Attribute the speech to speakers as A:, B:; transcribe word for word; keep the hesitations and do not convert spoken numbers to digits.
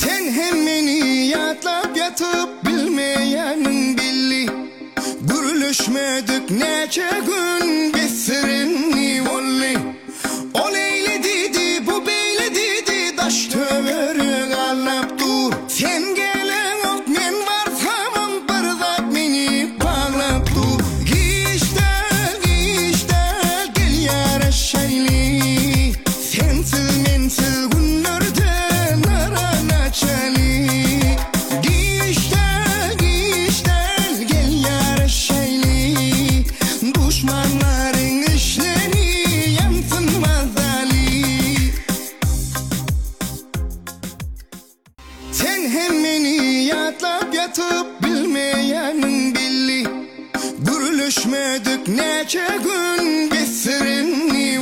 A: Sen hem beni yatlap yatıp bilmeyenin billi. Gürülüşmedik neçe gün besirinni volli. O leyle dedi bu beyle dedi daş töveri ağlap dur. Sen gelen ot men varsam bir zat beni bağlap dur. Giştel giştel gel yara şayli. Sensiz mensiz günlerden arana çali. Giştel giştel gel yara şayli. Düşmanların işleri yansın mazali. Sen hem beni yatlap yatıp bilmeyenin billi. Gürülüşmedik neçe gün besirinni